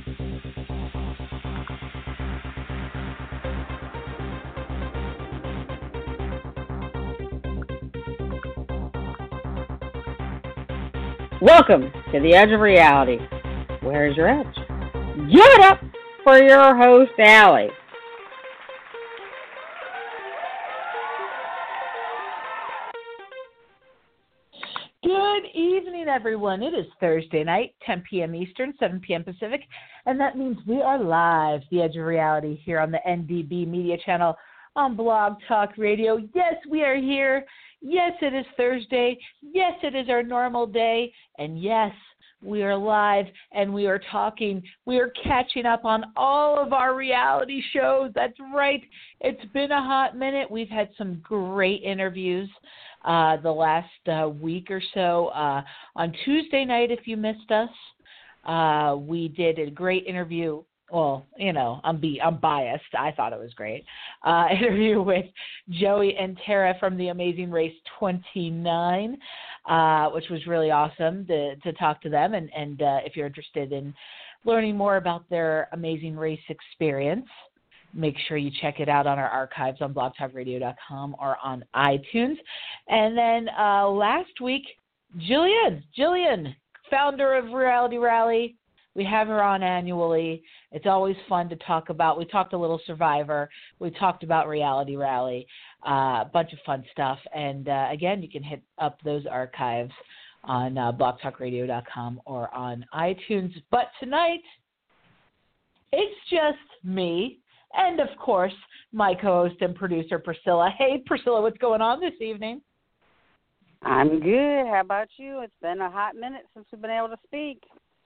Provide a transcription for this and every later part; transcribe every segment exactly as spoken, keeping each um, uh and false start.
Welcome to the Edge of Reality. Where's your edge? Give it up for your host, Allie. Good evening, everyone. It is Thursday night, ten p.m. Eastern, seven p.m. Pacific, and that means we are live, The Edge of Reality, here on the N D B Media Channel on Blog Talk Radio. Yes, we are here. Yes, it is Thursday. Yes, it is our normal day. And yes, we are live and we are talking. We are catching up on all of our reality shows. That's right. It's been a hot minute. We've had some great interviews uh, the last uh, week or so. Uh, on Tuesday night, if you missed us, uh, we did a great interview. Well, you know, I'm be I'm biased. I thought it was great. Uh, interview with Joey and Tara from The Amazing Race twenty-nine, uh, which was really awesome to to talk to them. And and uh, if you're interested in learning more about their Amazing Race experience, make sure you check it out on our archives on blog talk radio dot com or on iTunes. And then uh, last week, Jillian, Jillian, founder of Reality Rally. We have her on annually. It's always fun to talk about. We talked a little Survivor. We talked about Reality Rally, uh, a bunch of fun stuff. And, uh, again, you can hit up those archives on uh, blog talk radio dot com or on iTunes. But tonight, it's just me and, of course, my co-host and producer, Priscilla. Hey, Priscilla, what's going on this evening? I'm good. How about you? It's been a hot minute since we've been able to speak.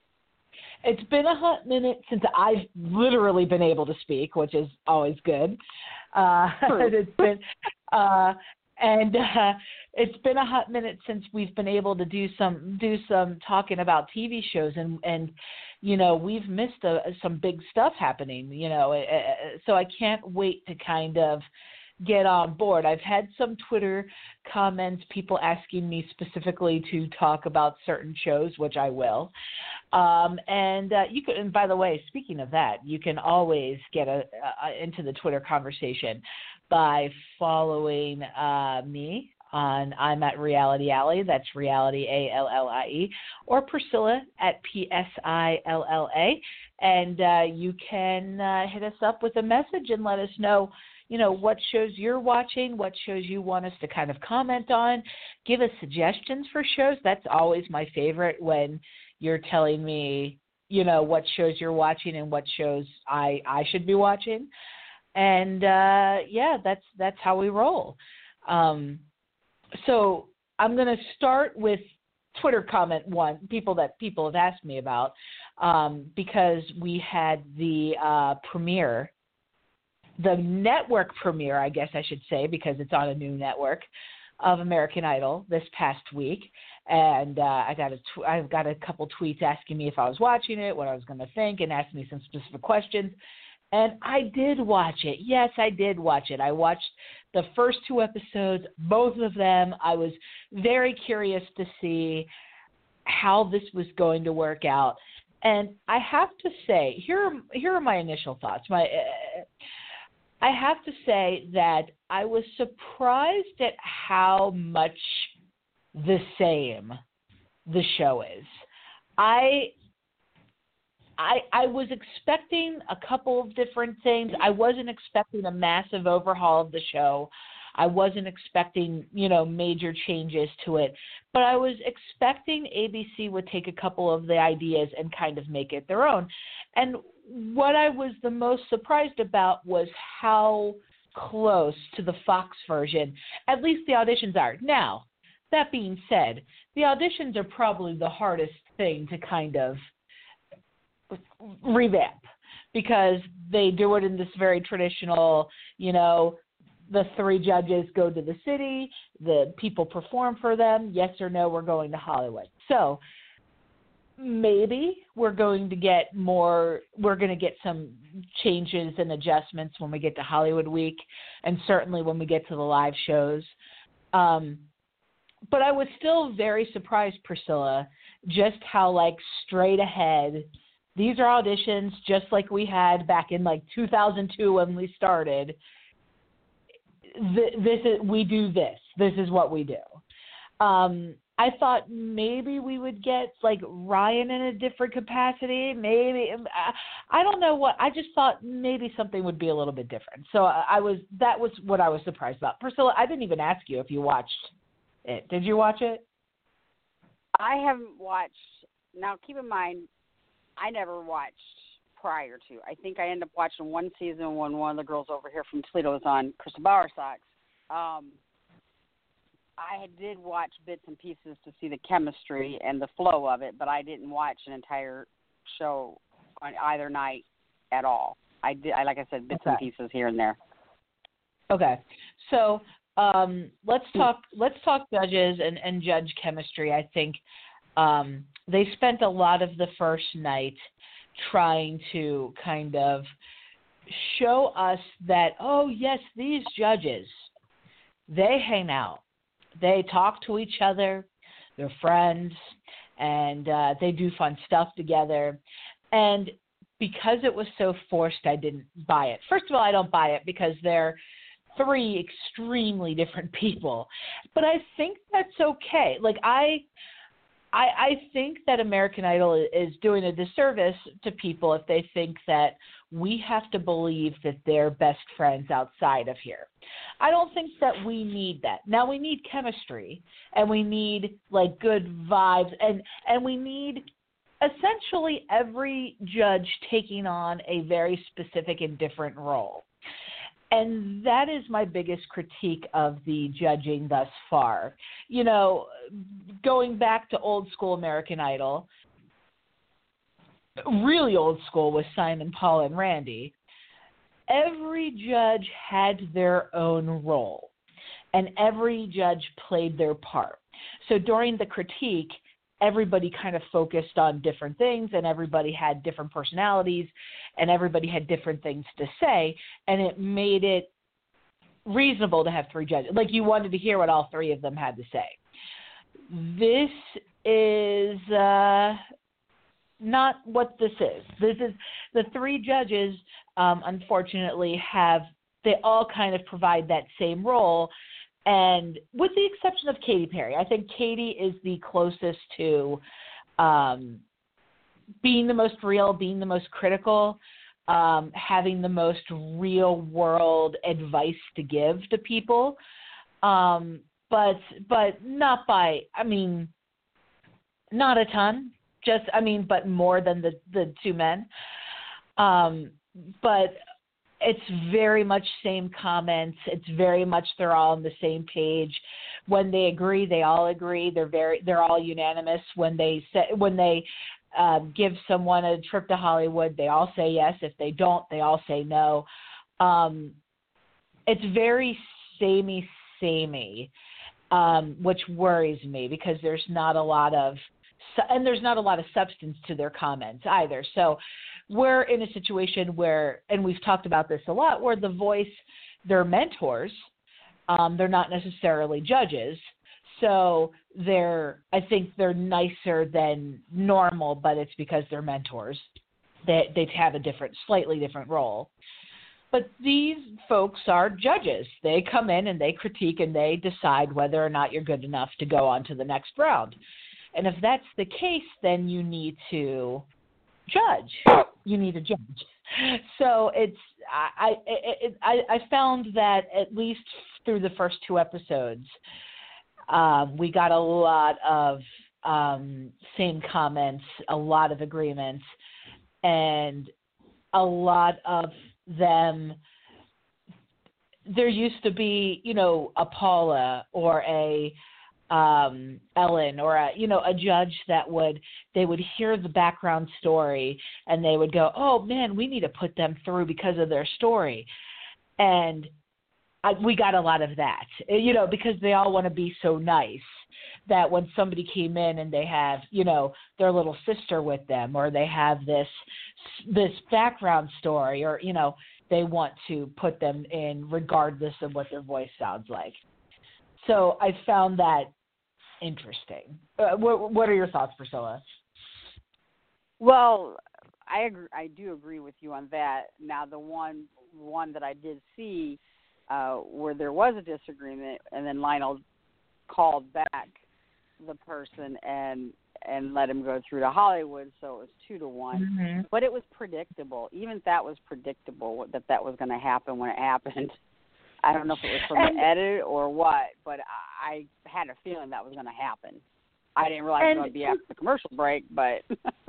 It's been a hot minute since I've literally been able to speak, which is always good. Uh, it's been, uh, and uh, it's been a hot minute since we've been able to do some do some talking about T V shows, and and you know we've missed a, some big stuff happening. You know, uh, so I can't wait to kind of get on board. I've had some Twitter comments, people asking me specifically to talk about certain shows, which I will. Um, and uh, you can, and by the way, speaking of that, you can always get a, a, into the Twitter conversation by following uh, me on I'm at Reality Alley. That's Reality A L L I E, or Priscilla at P S I L L A, and uh, you can uh, hit us up with a message and let us know, you know, what shows you're watching, what shows you want us to kind of comment on, give us suggestions for shows. That's always my favorite, when you're telling me, you know, what shows you're watching and what shows I, I should be watching. And, uh, yeah, that's that's how we roll. Um, so I'm going to start with Twitter comment one, people that people have asked me about, um, because we had the uh, premiere, the network premiere, I guess I should say, because it's on a new network, of American Idol this past week. And uh, I got a tw- I've got a couple tweets asking me if I was watching it, what I was going to think, and asking me some specific questions. And I did watch it. Yes, I did watch it. I watched the first two episodes, both of them. I was very curious to see how this was going to work out. And I have to say, here are, here are my initial thoughts. My uh, I have to say that I was surprised at how much the same the show is. I I I was expecting a couple of different things. I wasn't expecting a massive overhaul of the show. I wasn't expecting, you know, major changes to it. But I was expecting A B C would take a couple of the ideas and kind of make it their own. And what I was the most surprised about was how close to the Fox version, at least the auditions are. Now, that being said, the auditions are probably the hardest thing to kind of revamp, because they do it in this very traditional, you know, the three judges go to the city, the people perform for them, yes or no, we're going to Hollywood. So maybe we're going to get more, we're going to get some changes and adjustments when we get to Hollywood Week, and certainly when we get to the live shows. Um, but I was still very surprised, Priscilla, just how, like, straight ahead These are auditions just like we had back in like two thousand two when we started. This is, we do this. This is what we do. Um, I thought maybe we would get like Ryan in a different capacity. Maybe I don't know what. I just thought maybe something would be a little bit different. So I was that was what I was surprised about. Priscilla, I didn't even ask you if you watched it. Did you watch it? I haven't watched. Now, keep in mind, I never watched prior to. I think I ended up watching one season when one of the girls over here from Toledo was on Crystal Bowersox. Um, I did watch bits and pieces to see the chemistry and the flow of it, but I didn't watch an entire show on either night at all. I did, I like I said, bits okay. and pieces here and there. Okay, so um, let's talk. Let's talk judges and, and judge chemistry. I think um, they spent a lot of the first night trying to kind of show us that, oh yes, these judges, they hang out. They talk to each other, they're friends, and uh, they do fun stuff together. And because it was so forced, I didn't buy it. First of all, I don't buy it because they're three extremely different people. But I think that's okay. Like, I, I, I think that American Idol is doing a disservice to people if they think that we have to believe that they're best friends outside of here. I don't think that we need that. Now, we need chemistry, and we need, like, good vibes, and, and we need essentially every judge taking on a very specific and different role. And that is my biggest critique of the judging thus far. You know, going back to old school American Idol, really old school with Simon, Paul, and Randy, every judge had their own role, and every judge played their part. So during the critique, everybody kind of focused on different things, and everybody had different personalities, and everybody had different things to say, and it made it reasonable to have three judges. Like, you wanted to hear what all three of them had to say. This is uh, not what this is. This is the three judges, um, unfortunately, have, they all kind of provide that same role. And with the exception of Katy Perry, I think Katy is the closest to um, being the most real, being the most critical, um, having the most real-world advice to give to people. Um, but but not by, I mean, not a ton. Just, I mean, but more than the, the two men. Um, but it's very much same comments. It's very much they're all on the same page. When they agree, they all agree. They're very they're all unanimous. When they say when they uh, give someone a trip to Hollywood, they all say yes. If they don't, they all say no. Um, it's very samey, samey, um, which worries me because there's not a lot of and there's not a lot of substance to their comments either. So we're in a situation where, and we've talked about this a lot, where the Voice, they're mentors. Um, they're not necessarily judges. So they're, I think they're nicer than normal, but it's because they're mentors. They, they have a different, slightly different role. But these folks are judges. They come in and they critique and they decide whether or not you're good enough to go on to the next round. And if that's the case, then you need to judge. You need to judge. So it's I I I, I found that at least through the first two episodes, um, we got a lot of um, same comments, a lot of agreements, and a lot of them. There used to be, you know, a Paula or a um, Ellen or a, you know, a judge that would, they would hear the background story and they would go, oh man, we need to put them through because of their story. And I, we got a lot of that, you know, because they all want to be so nice that when somebody came in and they have, you know, their little sister with them, or they have this, this background story, or, you know, they want to put them in regardless of what their voice sounds like. So I found that interesting. Uh, what, what are your thoughts, Priscilla? Well, I agree, I do agree with you on that. Now, the one one that I did see uh, where there was a disagreement, and then Lionel called back the person and and let him go through to Hollywood, so it was two to one. Mm-hmm. But it was predictable. Even that was predictable that that was going to happen when it happened. I don't know if it was from the edit or what, but I, I had a feeling that was going to happen. I didn't realize it was going to be after the commercial break, but.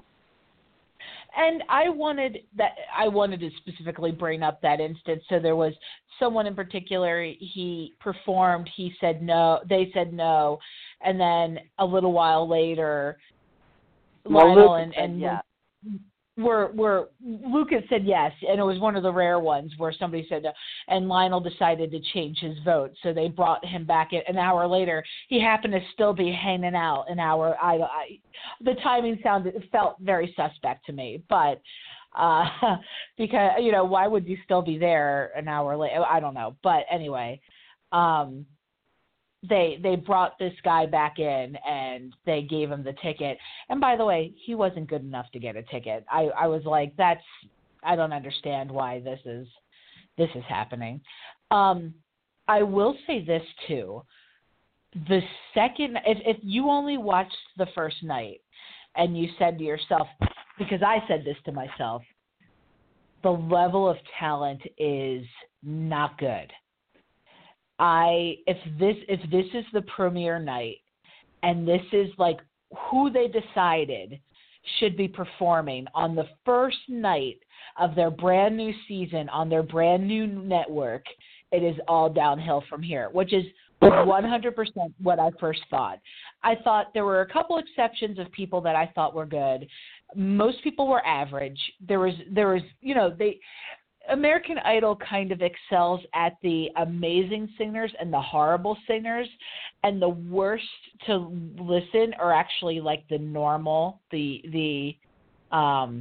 And I wanted that I wanted to specifically bring up that instance. So there was someone in particular, he performed, he said no, they said no, and then a little while later, well, Lionel Lucas and, said and yes. were were Lucas said yes, and it was one of the rare ones where somebody said no, and Lionel decided to change his vote, so they brought him back in. An hour later, he happened to still be hanging out an hour. I, I the timing sounded felt very suspect to me, but uh, because you know why would you still be there an hour later? I don't know, but anyway. Um, They they brought this guy back in and they gave him the ticket. And by the way, he wasn't good enough to get a ticket. I, I was like, that's I don't understand why this is this is happening. Um, I will say this too. The second if if you only watched the first night and you said to yourself, because I said this to myself, the level of talent is not good. I if this if this is the premiere night and this is like who they decided should be performing on the first night of their brand new season on their brand new network, it is all downhill from here, which is one hundred percent what I first thought. I thought there were a couple exceptions of people that I thought were good. Most people were average. There was there was you know they American Idol kind of excels at the amazing singers and the horrible singers, and the worst to listen are actually like the normal, the the um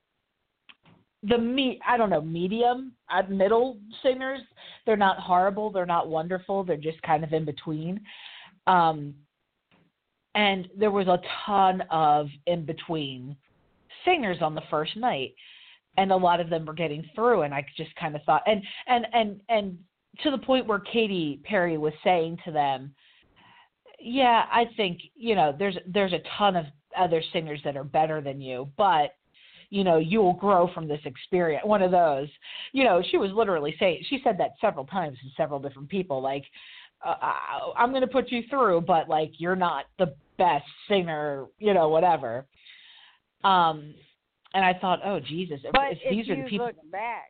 the me I don't know medium uh, middle singers. They're not horrible, they're not wonderful, they're just kind of in between. Um, and there was a ton of in between singers on the first night. And a lot of them were getting through, and I just kind of thought, and and and and to the point where Katy Perry was saying to them, "Yeah, I think you know there's there's a ton of other singers that are better than you, but you know you will grow from this experience." One of those, you know, she was literally saying, she said that several times to several different people, like, uh, "I'm going to put you through, but like you're not the best singer, you know, whatever." Um. And I thought, oh, Jesus, if, but if if these you are the people. look back,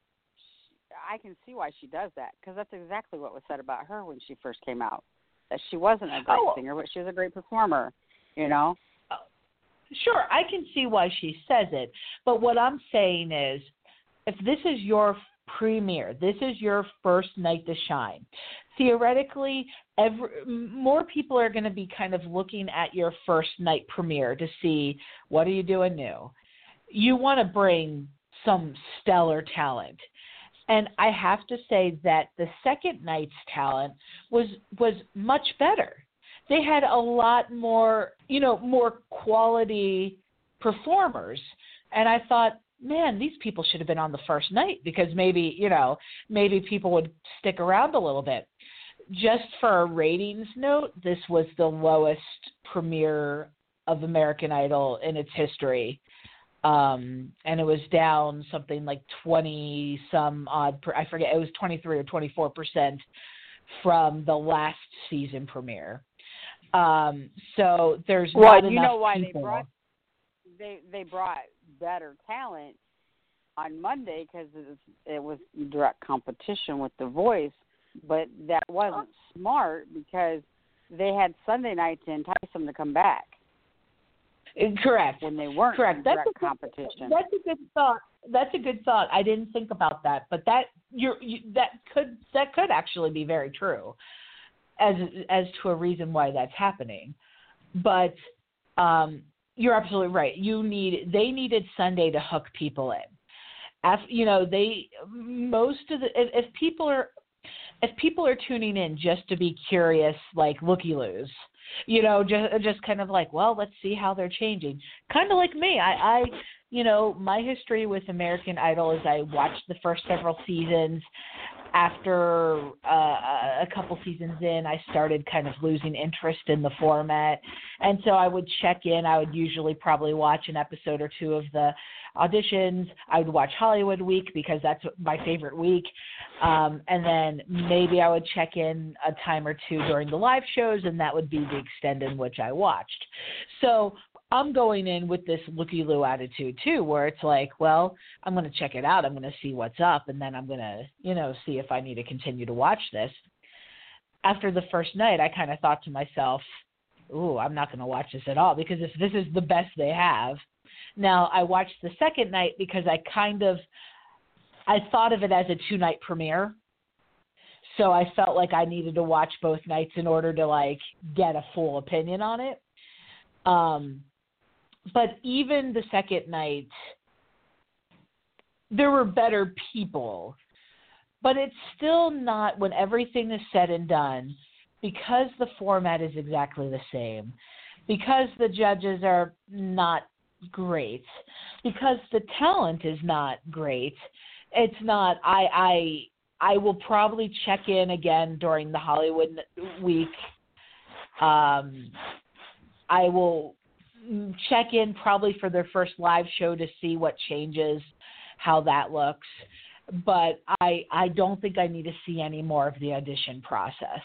I can see why she does that, because that's exactly what was said about her when she first came out, that she wasn't a great oh, singer, but she was a great performer, you know? Sure, I can see why she says it. But what I'm saying is, if this is your premiere, this is your first night to shine, theoretically, every, more people are going to be kind of looking at your first night premiere to see, what are you doing new? You want to bring some stellar talent. And I have to say that the second night's talent was was much better. They had a lot more, you know, more quality performers. And I thought, man, these people should have been on the first night, because maybe, you know, maybe people would stick around a little bit. Just for a ratings note, this was the lowest premiere of American Idol in its history. Um, and it was down something like twenty some odd, per, I forget, it was twenty-three or twenty-four percent from the last season premiere. Um, so there's well, not you enough know why people. they brought they they brought better talent on Monday, because it was direct competition with The Voice, but that wasn't smart, because they had Sunday night to entice them to come back. Correct. When they weren't Correct. in That's direct a good, competition. That's a good thought. That's a good thought. I didn't think about that, but that you're, you that could that could actually be very true, as as to a reason why that's happening. But um, you're absolutely right. You need they needed Sunday to hook people in. After, you know, they most of the if, if people are if people are tuning in just to be curious, like looky-loos. You know, just just kind of like, well, let's see how they're changing. Kind of like me. I, I, you know, my history with American Idol is I watched the first several seasons. After uh, a couple seasons in, I started kind of losing interest in the format. And so I would check in. I would usually probably watch an episode or two of the auditions. I would watch Hollywood Week because that's my favorite week. Um, and then maybe I would check in a time or two during the live shows, and that would be the extent in which I watched. So I'm going in with this looky-loo attitude too, where it's like, well, I'm going to check it out. I'm going to see what's up, and then I'm going to, you know, see if I need to continue to watch this. After the first night, I kind of thought to myself, ooh, I'm not going to watch this at all because if this is the best they have. Now, I watched the second night because I kind of, I thought of it as a two-night premiere. So I felt like I needed to watch both nights in order to, like, get a full opinion on it. Um, but even the second night, there were better people. But it's still not, when everything is said and done, because the format is exactly the same, because the judges are not great, because the talent is not great, it's not, I, I, I will probably check in again during the Hollywood Week. Um, I will check in probably for their first live show to see what changes, how that looks. But I I don't think I need to see any more of the audition process.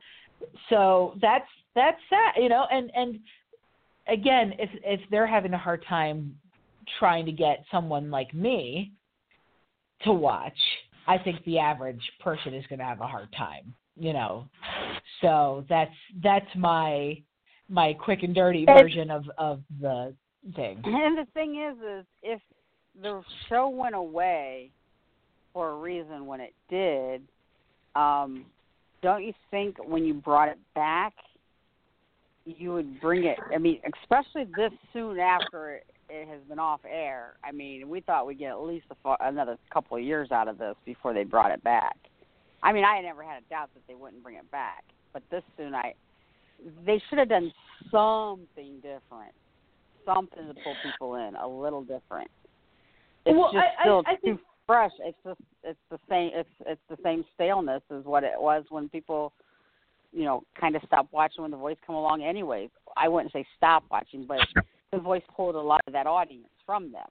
So that's that's that, you know, and, and again, if if they're having a hard time trying to get someone like me to watch, I think the average person is going to have a hard time, you know. So that's that's my my quick and dirty version of, of the thing. And the thing is, is if the show went away for a reason when it did, um, don't you think when you brought it back, you would bring it, I mean, especially this soon after it, it has been off air. I mean, we thought we'd get at least a, another couple of years out of this before they brought it back. I mean, I never had a doubt that they wouldn't bring it back. But this soon, I they should have done something different, something to pull people in, a little different. It's well, just I, still I, I too think... fresh. It's just it's the same. It's it's the same staleness as what it was when people, you know, kind of stopped watching when The Voice come along. Anyway, I wouldn't say stop watching, but The Voice pulled a lot of that audience from them.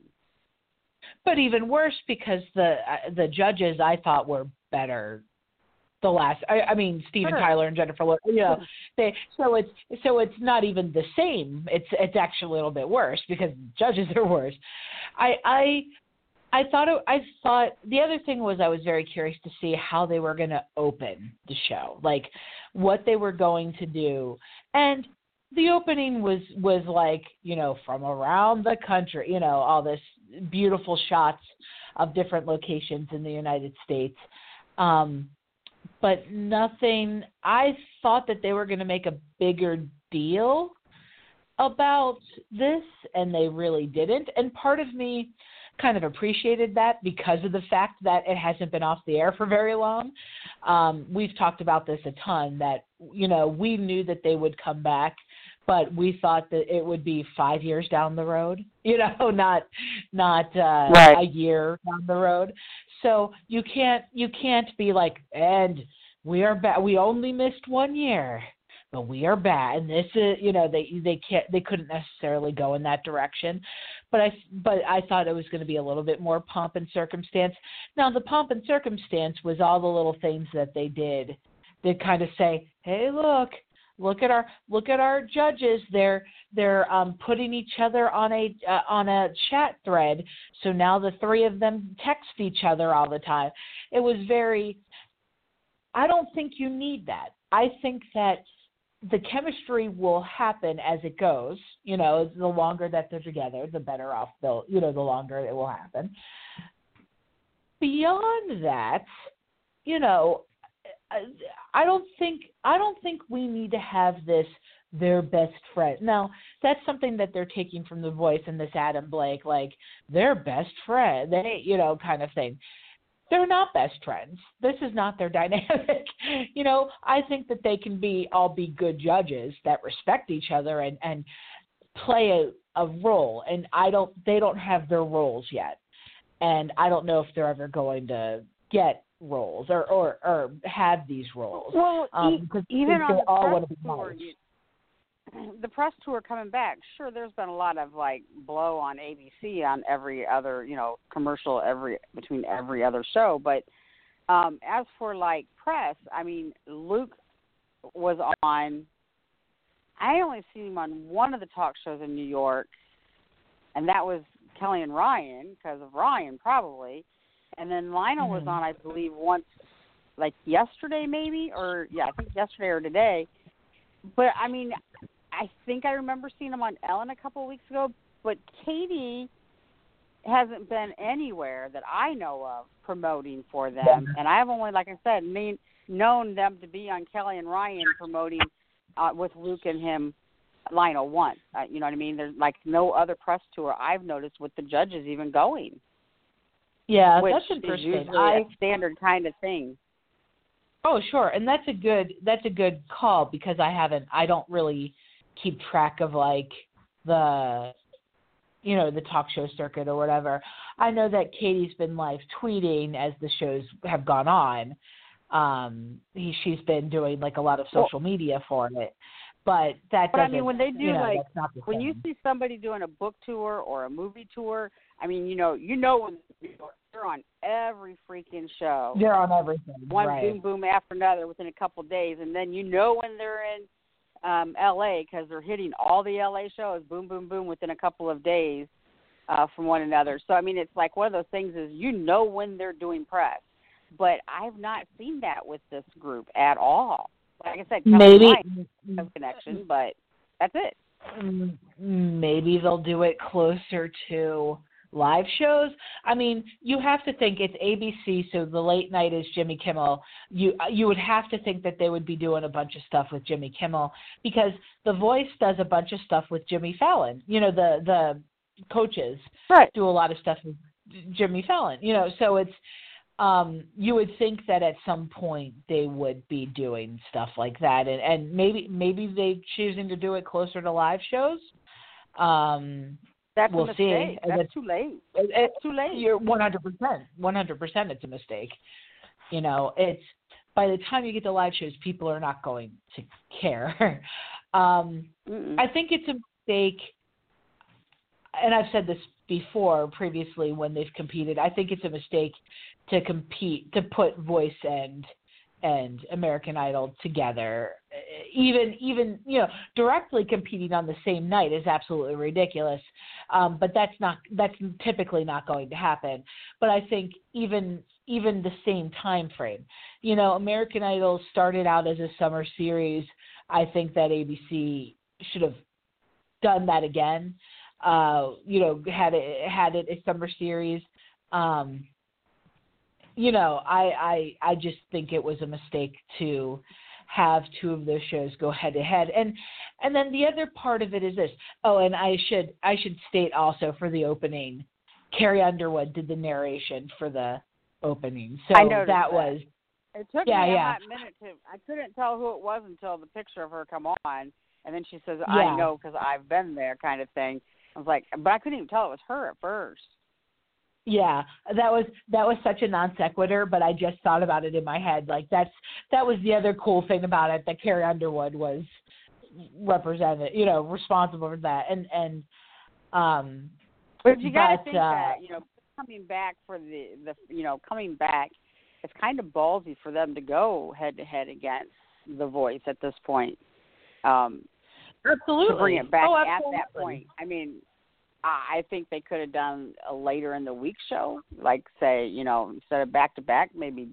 But even worse, because the uh, the judges I thought were better. The last, I, I mean, Steven sure. Tyler and Jennifer, you know, they, so it's so it's not even the same. It's it's actually a little bit worse because judges are worse. I I I thought it, I thought the other thing was I was very curious to see how they were going to open the show, like what they were going to do, and the opening was was like, you know, from around the country, you know, all this beautiful shots of different locations in the United States. Um, But nothing, I thought that they were going to make a bigger deal about this, and they really didn't. And part of me kind of appreciated that because of the fact that it hasn't been off the air for very long. Um, we've talked about this a ton, that, you know, we knew that they would come back, but we thought that it would be five years down the road, you know, not not uh, right. a year down the road. So you can't you can't be like, and we are back. We only missed one year, but we are back. And this is, you know, they they can't they couldn't necessarily go in that direction. But I but I thought it was going to be a little bit more pomp and circumstance. Now the pomp and circumstance was all the little things that they did that kind of say, hey, look. Look at our look at our judges. They're they're um, putting each other on a uh, on a chat thread. So now the three of them text each other all the time. It was very. I don't think you need that. I think that the chemistry will happen as it goes. You know, the longer that they're together, the better off they'll. You know, the longer it will happen. Beyond that, you know. I don't think I don't think we need to have this their best friend. Now, that's something that they're taking from The Voice and this Adam Blake, like their best friend, they, you know, kind of thing. They're not best friends. This is not their dynamic. You know, I think that they can be all be good judges that respect each other and, and play a, a role, and I don't. They don't have their roles yet, and I don't know if they're ever going to get roles or or, or have these roles. Well, um, e- because even they on the all press want to be tour, nice. you, the press tour coming back, sure, there's been a lot of like blow on A B C on every other, you know, commercial every between every other show. But um, as for like press, I mean, Luke was on. I only seen him on one of the talk shows in New York, and that was Kelly and Ryan because of Ryan probably. And then Lionel Mm-hmm. was on, I believe, once, like yesterday maybe, or yeah, I think yesterday or today. But I mean, I think I remember seeing him on Ellen a couple of weeks ago. But Katie hasn't been anywhere that I know of promoting for them, yeah. And I've only, like I said, mean, known them to be on Kelly and Ryan promoting uh, with Luke and him, Lionel once. Uh, you know what I mean? There's like no other press tour I've noticed with the judges even going. Yeah, which that's interesting. Is usually I, a standard kind of thing. Oh, sure, and that's a good that's a good call because I haven't I don't really keep track of like the you know the talk show circuit or whatever. I know that Katie's been live tweeting as the shows have gone on. Um, he, she's been doing like a lot of social well, media for it, but that but doesn't. I mean, when they do you know, like that's not the when same. you see somebody doing a book tour or a movie tour, I mean, you know, you know when they're on every freaking show. They're on everything. One right. boom boom after another within a couple of days, and then you know when they're in um, L A because they're hitting all the L A shows, boom boom boom within a couple of days uh, from one another. So I mean, it's like one of those things is you know when they're doing press, but I've not seen that with this group at all. Like I said, maybe no connection, but that's it. Maybe they'll do it closer to live shows. I mean, you have to think it's A B C, so the late night is Jimmy Kimmel. You you would have to think that they would be doing a bunch of stuff with Jimmy Kimmel because The Voice does a bunch of stuff with Jimmy Fallon. You know, the the coaches right. do a lot of stuff with Jimmy Fallon. You know, so it's um, you would think that at some point they would be doing stuff like that, and, and maybe maybe they're choosing to do it closer to live shows. Um, That's we'll a mistake. see. That's it's, too late. It, it's too late. You're one hundred percent. one hundred percent it's a mistake. You know, it's by the time you get to live shows, people are not going to care. um, I think it's a mistake, and I've said this before previously when they've competed. I think it's a mistake to compete, to put Voice and and American Idol together, even, even you know, directly competing on the same night is absolutely ridiculous. Um, but that's not, that's typically not going to happen. But I think even, even the same time frame, you know, American Idol started out as a summer series. I think that A B C should have done that again. Uh, you know, had it, had it a summer series. Um, You know, I, I I just think it was a mistake to have two of those shows go head to head. And and then the other part of it is this. Oh, and I should I should state also for the opening, Carrie Underwood did the narration for the opening. So I noticed that, that was it took yeah, me a yeah. hot minute to I couldn't tell who it was until the picture of her come on, and then she says, Yeah. I know because I've been there kind of thing. I was like, but I couldn't even tell it was her at first. Yeah, that was that was such a non sequitur, but I just thought about it in my head. Like that's that was the other cool thing about it, that Carrie Underwood was represented, you know, responsible for that. And and um, but you got to but, think uh, that you know coming back for the the you know coming back, it's kind of ballsy for them to go head to head against The Voice at this point. Um, absolutely, to bring it back oh, at that point. I mean. I think they could have done a later in the week show, like say, you know, instead of back to back, maybe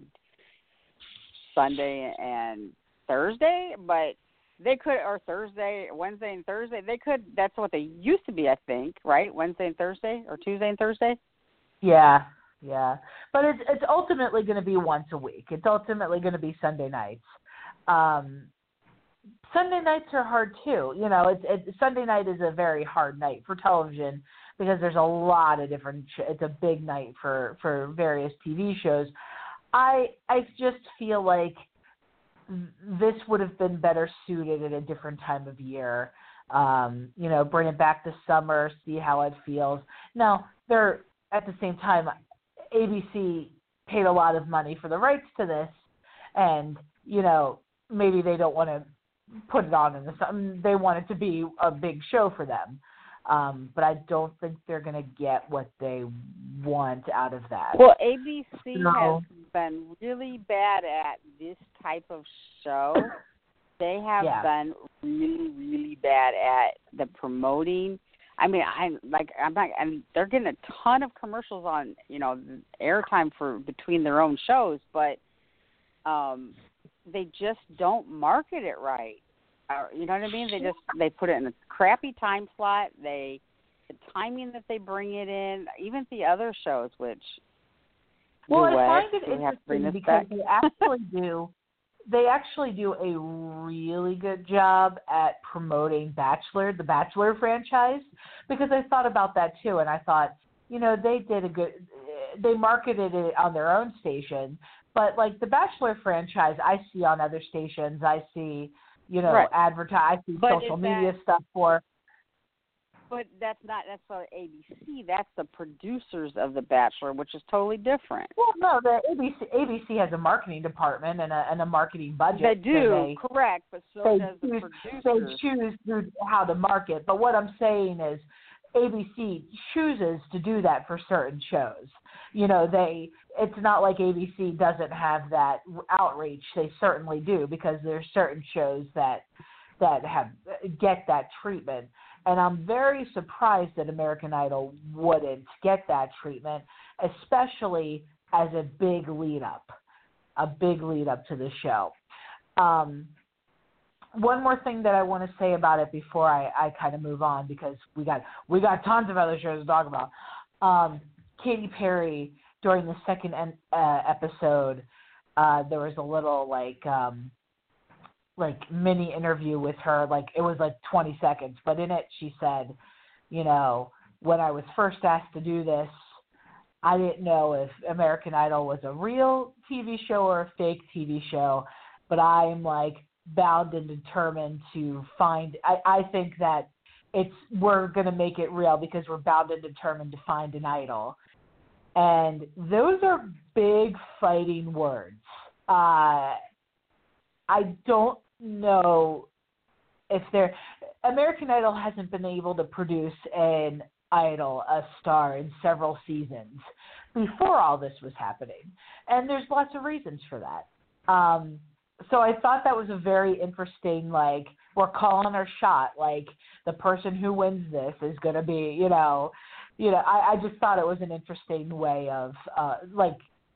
Sunday and Thursday, but they could, or Thursday, Wednesday and Thursday. They could. That's what they used to be, I think, right? Wednesday and Thursday, or Tuesday and Thursday. Yeah, yeah, but it's it's ultimately going to be once a week. It's ultimately going to be Sunday nights. Um, Sunday nights are hard too. You know, it's, it's Sunday night is a very hard night for television because there's a lot of different. It's a big night for, for various T V shows. I I just feel like this would have been better suited at a different time of year. Um, you know, bring it back to summer, see how it feels. Now, they're at the same time, A B C paid a lot of money for the rights to this, and you know, maybe they don't want to put it on in the summer. They want it to be a big show for them. Um, but I don't think they're going to get what they want out of that. Well, A B C no. has been really bad at this type of show. They have yeah. been really, really bad at the promoting. I mean, I like I'm not, and they're getting a ton of commercials on, you know, airtime for between their own shows, but um, they just don't market it right. You know what I mean? They just they put it in a crappy time slot. They the timing that they bring it in, even the other shows, which well, I West, find it we have to bring interesting this because back. they actually do they actually do a really good job at promoting Bachelor, the Bachelor franchise, because I thought about that too, and I thought, you know, they did a good. They marketed it on their own station, but like the Bachelor franchise, I see on other stations. I see. You know, right. advertise, but social media that, stuff for. But that's not necessarily A B C. That's the producers of The Bachelor, which is totally different. Well, no, the A B C, A B C has a marketing department and a, and a marketing budget. They do, so they, correct, but so they does choose, the producers. They choose who, how to market. But what I'm saying is A B C chooses to do that for certain shows. You know, they it's not like A B C doesn't have that outreach. They certainly do, because there's certain shows that that have get that treatment. And I'm very surprised that American Idol wouldn't get that treatment, especially as a big lead up, a big lead up to the show. Um, one more thing that I want to say about it before I, I kind of move on, because we got we got tons of other shows to talk about. Um, Katy Perry, during the second en- uh, episode, uh, there was a little like um, like mini interview with her. Like it was like twenty seconds, but in it she said, you know, when I was first asked to do this, I didn't know if American Idol was a real T V show or a fake T V show, but I'm like bound and determined to find. I, I think that it's we're gonna make it real because we're bound and determined to find an idol. And those are big fighting words. Uh, I don't know if they're American Idol hasn't been able to produce an idol, a star, in several seasons before all this was happening, and there's lots of reasons for that. Um, so I thought that was a very interesting. Like, we're calling our shot. Like, the person who wins this is going to be, you know. You know, I, I just thought it was an interesting way of, uh, like,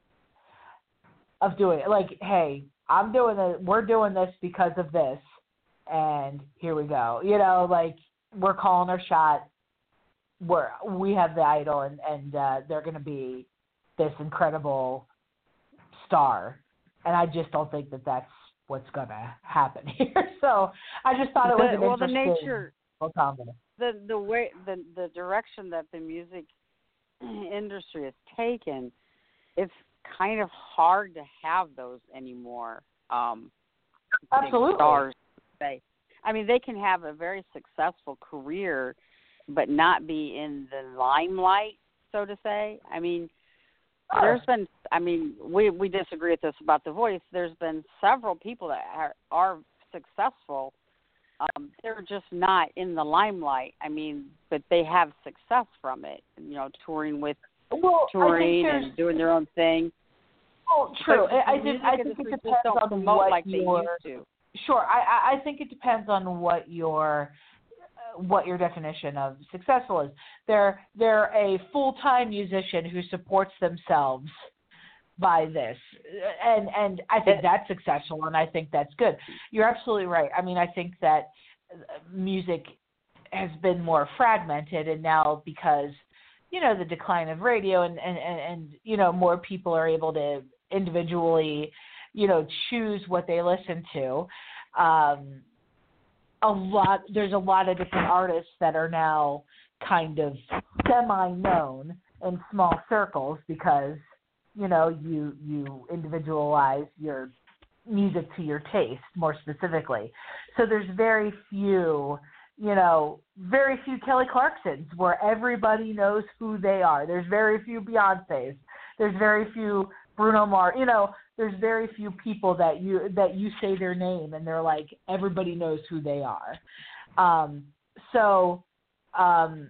of doing it. Like, hey, I'm doing it. We're doing this because of this, and here we go. You know, like, we're calling our shot. We're we have the idol, and and uh, they're going to be this incredible star, and I just don't think that that's what's going to happen here. So I just thought it was the, an well, interesting. the nature. Comment. The the way the the direction that the music industry has taken, it's kind of hard to have those anymore. Um, Absolutely. Stars, say. I mean, they can have a very successful career, but not be in the limelight, so to say. I mean, sure. there's been. I mean, we we disagree with this about The Voice. There's been several people that are, are successful. Um, they're just not in the limelight. I mean, but they have success from it. You know, touring with well, touring and doing their own thing. Oh, true. But I, just, I think it depends don't on promote what like your. they used to. Sure, I, I think it depends on what your what your definition of successful is. They're they're a full time musician who supports themselves by this, and and I think that's successful, and I think that's good. You're absolutely right. I mean, I think that music has been more fragmented, and now because, you know, the decline of radio and and, and, and you know, more people are able to individually, you know, choose what they listen to. Um, a lot there's a lot of different artists that are now kind of semi-known in small circles because, you know, you you individualize your music to your taste more specifically. So there's very few, you know, very few Kelly Clarksons where everybody knows who they are. There's very few Beyoncés. There's very few Bruno Mars. You know, there's very few people that you that you say their name and they're like everybody knows who they are. Um, so um,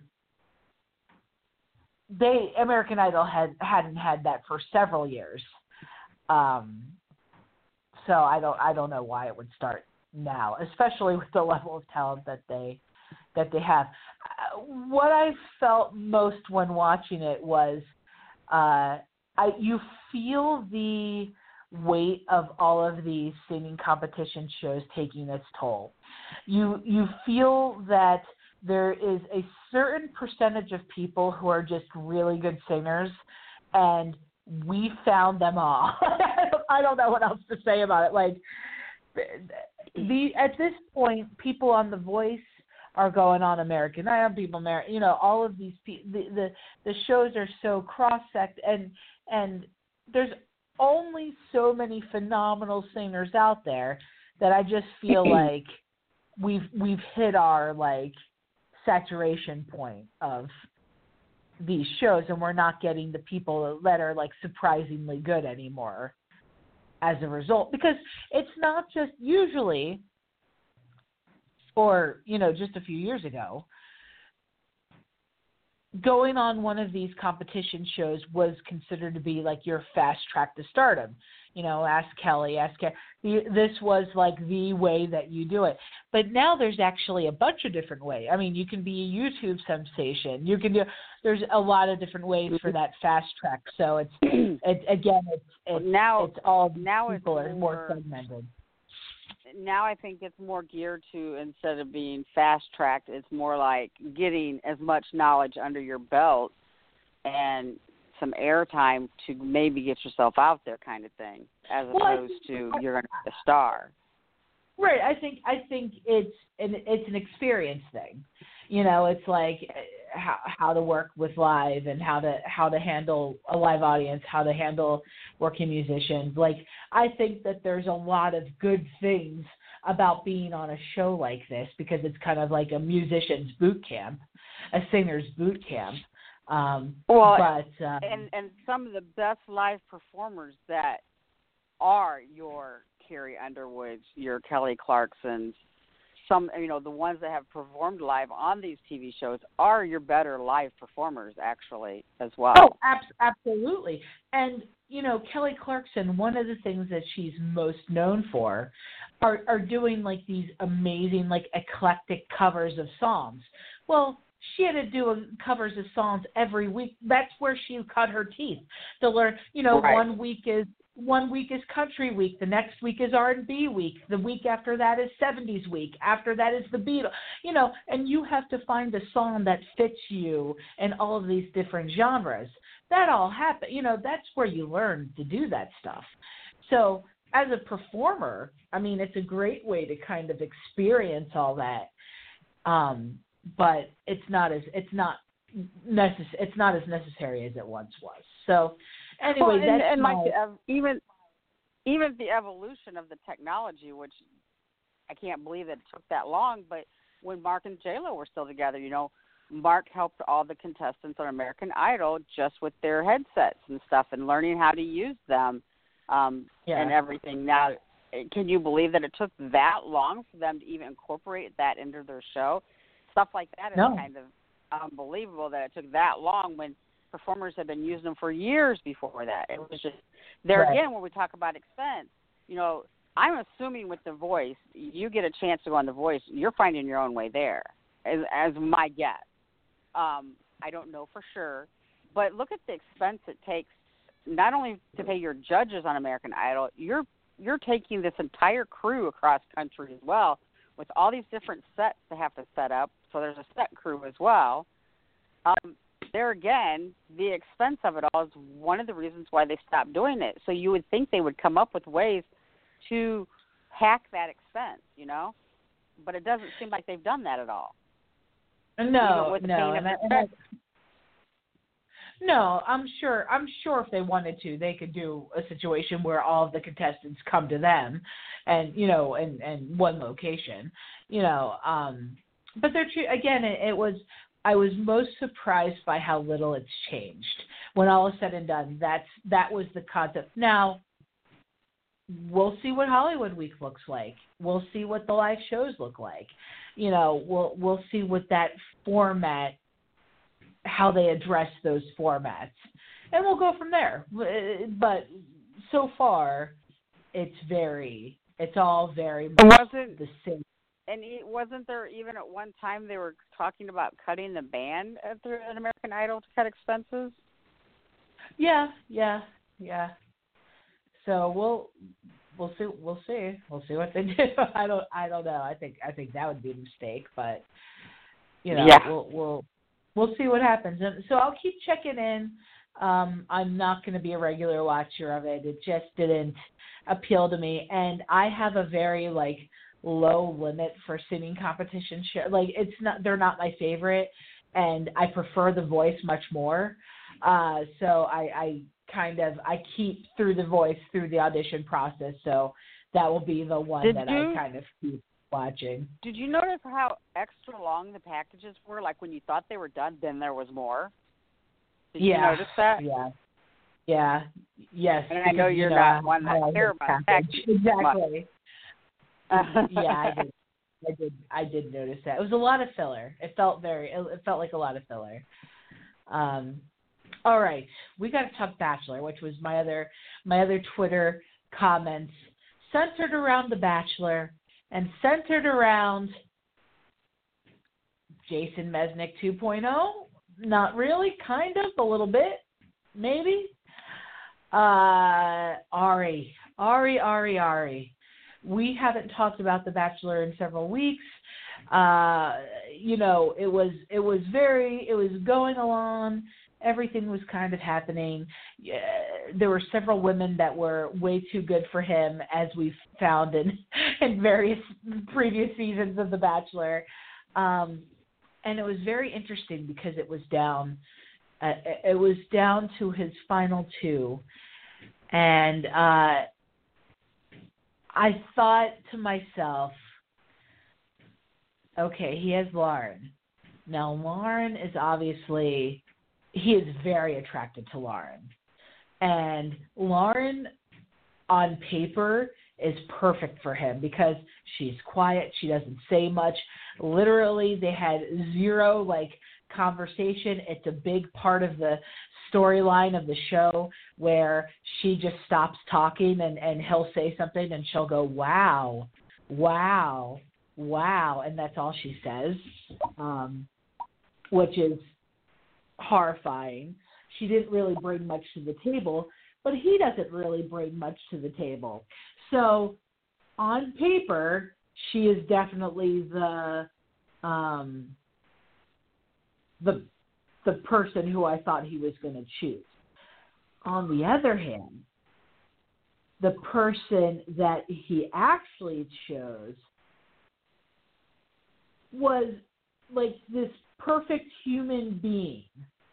they American Idol had hadn't had that for several years. Um, so I don't I don't know why it would start now, especially with the level of talent that they that they have. Uh, what I felt most when watching it was uh, I you feel the weight of all of these singing competition shows taking its toll. You you feel that there is a certain percentage of people who are just really good singers, and we found them all. I don't know what else to say about it. Like the at this point, people on The Voice are going on American Idol, people, Amer- you know, all of these the the the shows are so cross-sect, and and there's only so many phenomenal singers out there that I just feel like we've we've hit our like saturation point of these shows, and we're not getting the people that are like surprisingly good anymore as a result, because it's not just usually, or you know, just a few years ago, going on one of these competition shows was considered to be like your fast track to stardom. You know, ask Kelly, ask Kelly. This was like the way that you do it. But now there's actually a bunch of different ways. I mean, you can be a YouTube sensation. You can do. There's a lot of different ways for that fast track. So it's, it's again, it's it's now it's all now people it's are more, more segmented. Now I think it's more geared to, instead of being fast tracked, it's more like getting as much knowledge under your belt and some airtime to maybe get yourself out there, kind of thing, as well, opposed to you're going to be a star. Right. I think I think it's an it's an experience thing. You know, it's like how how to work with live and how to how to handle a live audience, how to handle working musicians. Like, I think that there's a lot of good things about being on a show like this, because it's kind of like a musician's boot camp, a singer's boot camp. Um, well, but um, and and some of the best live performers that are your Carrie Underwoods, your Kelly Clarksons, some, you know, the ones that have performed live on these T V shows are your better live performers, actually, as well. Oh, ab- absolutely. And, you know, Kelly Clarkson, one of the things that she's most known for are, are doing, like, these amazing, like, eclectic covers of songs. Well, she had to do a, covers of songs every week. That's where she cut her teeth to learn. You know, right. one week is one week is country week. The next week is R and B week. The week after that is seventies week. After that is the Beatles. You know, and you have to find a song that fits you in all of these different genres. That all happen. You know, that's where you learn to do that stuff. So as a performer, I mean, it's a great way to kind of experience all that. Um, but it's not as it's not necess- it's not as necessary as it once was. So anyway, well, and, that's and my... like uh, even even the evolution of the technology, which I can't believe that it took that long. But when Mark and J Lo were still together, you know, Mark helped all the contestants on American Idol just with their headsets and stuff, and learning how to use them um, yeah. and everything. Now, can you believe that it took that long for them to even incorporate that into their show? Stuff like that is no. kind of unbelievable that it took that long when performers have been using them for years before that. It was just, there right. again, when we talk about expense, you know, I'm assuming with The Voice, you get a chance to go on The Voice, you're finding your own way there, as, as my guess. Um, I don't know for sure, but look at the expense it takes not only to pay your judges on American Idol, you're you're taking this entire crew across country as well, with all these different sets to have to set up. So there's a set crew as well. Um, there again, the expense of it all is one of the reasons why they stopped doing it. So you would think they would come up with ways to hack that expense, you know? But it doesn't seem like they've done that at all. No, with the no. pain And of I, and I, No, I'm sure. I'm sure if they wanted to, they could do a situation where all of the contestants come to them, and you know, and and one location, you know. Um, but they're true. Again, it, it was. I was most surprised by how little it's changed. When all is said and done, that's that was the concept. Now, we'll see what Hollywood Week looks like. We'll see what the live shows look like. You know, we'll we'll see what that format, how they address those formats, and we'll go from there. But so far, it's very, it's all very much wasn't, the same. And it, wasn't there even at one time they were talking about cutting the band at the, at American Idol to cut expenses? Yeah, yeah, yeah. So we'll we'll see we'll see we'll see what they do. I don't I don't know. I think I think that would be a mistake, but you know yeah. we'll we'll we'll see what happens. And so I'll keep checking in. Um, I'm not going to be a regular watcher of it. It just didn't appeal to me, and I have a very like low limit for singing competition show. Like it's not they're not my favorite, and I prefer The Voice much more. Uh, so I, I kind of I keep through The Voice through the audition process. So that will be the one Did that you, I kind of keep watching. Did you notice how extra long the packages were? Like when you thought they were done, then there was more. Did yeah. you notice that? Yeah. Yeah. Yes. And because, I know you're you know, not one that I care about package. packages. Exactly. yeah, I did. I did. I did notice that. It was a lot of filler. It felt very. It, it felt like a lot of filler. Um. All right, we got to talk Bachelor, which was my other my other Twitter comments centered around the Bachelor and centered around Jason Mesnick two point oh. Not really, kind of, a little bit, maybe. Uh, Ari, Ari, Ari, Ari. We haven't talked about The Bachelor in several weeks. Uh, you know, it was it was very it was going along. Everything was kind of happening. Yeah, there were several women that were way too good for him, as we've found in, in various previous seasons of The Bachelor. Um, and it was very interesting because it was down. Uh, it was down to his final two, and uh, I thought to myself, okay, he has Lauren. Now, Lauren is obviously, he is very attracted to Lauren. And Lauren, on paper, is perfect for him because she's quiet. She doesn't say much. Literally, they had zero, like, conversation. It's a big part of the storyline of the show where she just stops talking and, and he'll say something and she'll go, wow, wow, wow. And that's all she says, um, which is horrifying. She didn't really bring much to the table, but he doesn't really bring much to the table. So on paper, she is definitely the um, the the person who I thought he was going to choose. On the other hand, the person that he actually chose was like this perfect human being.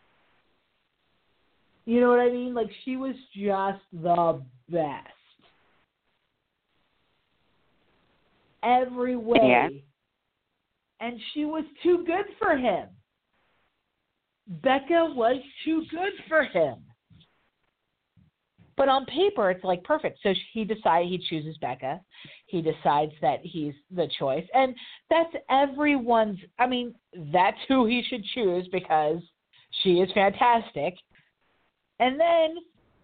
You know what I mean? Like, she was just the best. Every way. Yeah. And she was too good for him. Becca was too good for him. But on paper, it's like perfect. So he decides, he chooses Becca. He decides that he's the choice. And that's everyone's, I mean, that's who he should choose because she is fantastic. And then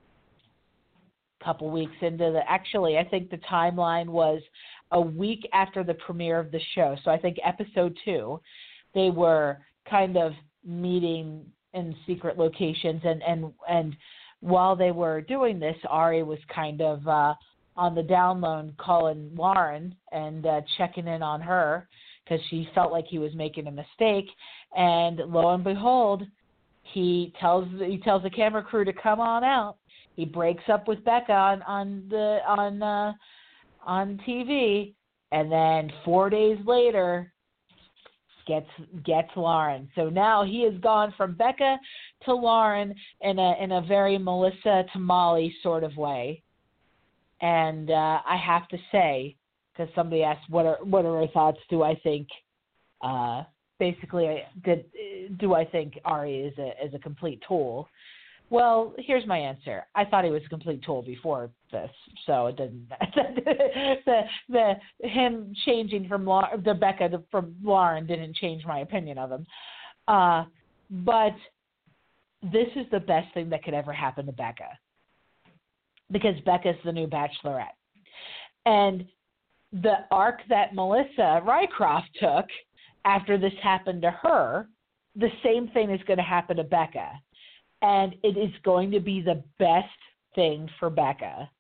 a couple weeks into the, actually, I think the timeline was a week after the premiere of the show. So I think episode two, they were kind of meeting in secret locations. And, and, and while they were doing this, Ari was kind of uh, on the down low calling Lauren and uh, checking in on her because she felt like he was making a mistake. And lo and behold, He tells he tells the camera crew to come on out. He breaks up with Becca on on the on uh, on T V, and then four days later, gets gets Lauren. So now he has gone from Becca to Lauren in a in a very Melissa to Molly sort of way. And uh, I have to say, because somebody asked, what are what are her thoughts? Do I think, uh, basically, did do I think Ari is a is a complete tool? Well, here's my answer. I thought he was a complete tool before this, so it didn't. the the him changing from La, the Becca to, from Lauren didn't change my opinion of him. Uh, but this is the best thing that could ever happen to Becca, because Becca's the new Bachelorette, and the arc that Melissa Rycroft took after this happened to her, the same thing is going to happen to Becca. And it is going to be the best thing for Becca.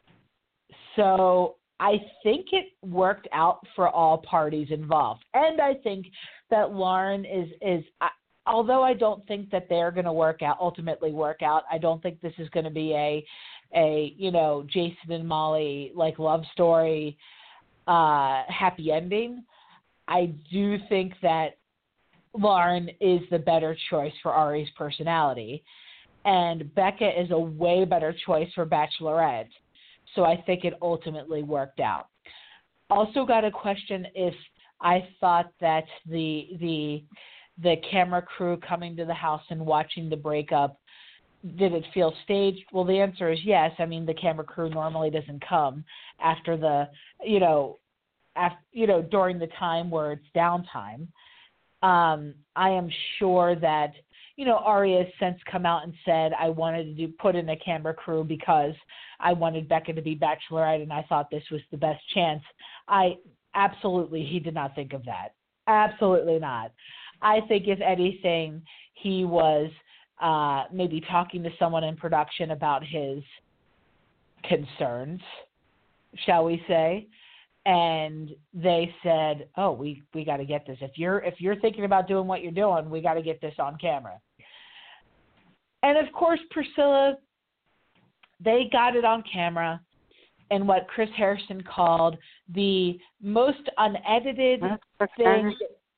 So I think it worked out for all parties involved. And I think that Lauren is, is I, although I don't think that they're going to work out, ultimately work out, I don't think this is going to be a, a, you know, Jason and Molly, like, love story, uh, happy ending. I do think that Lauren is the better choice for Ari's personality, and Becca is a way better choice for Bachelorette. So I think it ultimately worked out. Also got a question if I thought that the the the camera crew coming to the house and watching the breakup, did it feel staged? Well, the answer is yes. I mean, the camera crew normally doesn't come after the, you know, after, you know, during the time where it's downtime. Um, I am sure that, you know, Ari has since come out and said, I wanted to do, put in a camera crew because I wanted Becca to be Bachelorette and I thought this was the best chance. I absolutely, he did not think of that. Absolutely not. I think if anything, he was uh, maybe talking to someone in production about his concerns, shall we say. And they said, "Oh, we, we got to get this. If you're if you're thinking about doing what you're doing, we got to get this on camera." And of course, Priscilla, they got it on camera in what Chris Harrison called the most unedited thing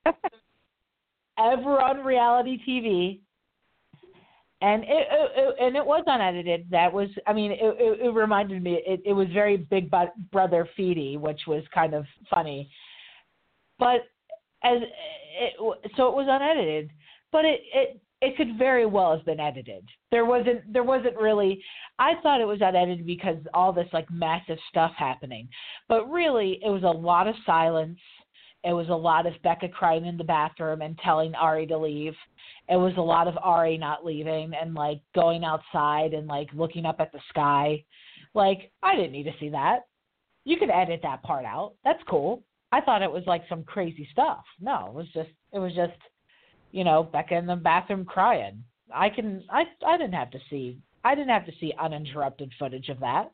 ever on reality T V. And it, it, it and it was unedited. That was, I mean, it, it, it reminded me. It, it was very Big Brother feedy, which was kind of funny. But as it, so, it was unedited. But it, it it could very well have been edited. There wasn't there wasn't really. I thought it was unedited because all this like massive stuff happening. But really, it was a lot of silence. It was a lot of Becca crying in the bathroom and telling Ari to leave. It was a lot of Ari not leaving and, like, going outside and, like, looking up at the sky. Like, I didn't need to see that. You could edit that part out. That's cool. I thought it was, like, some crazy stuff. No, it was just, it was just, you know, Becca in the bathroom crying. I can, I, I didn't have to see, I didn't have to see uninterrupted footage of that.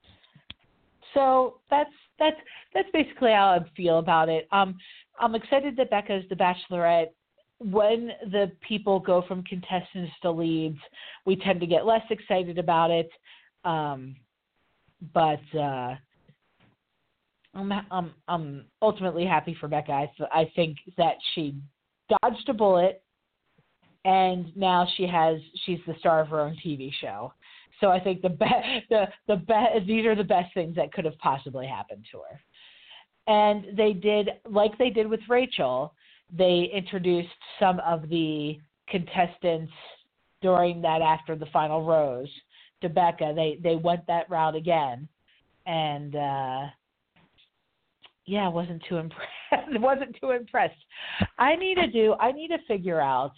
So that's, that's, that's basically how I feel about it. Um, I'm excited that Becca is the Bachelorette. When the people go from contestants to leads, we tend to get less excited about it. Um, but uh, I'm, I'm, I'm ultimately happy for Becca. I, th- I think that she dodged a bullet, and now she has she's the star of her own T V show. So I think the be- the the be- these are the best things that could have possibly happened to her. And they did, like they did with Rachel, they introduced some of the contestants during that after the final rose to Becca. They they went that route again, and uh, yeah, wasn't too impressed. wasn't too impressed. I need to do. I need to figure out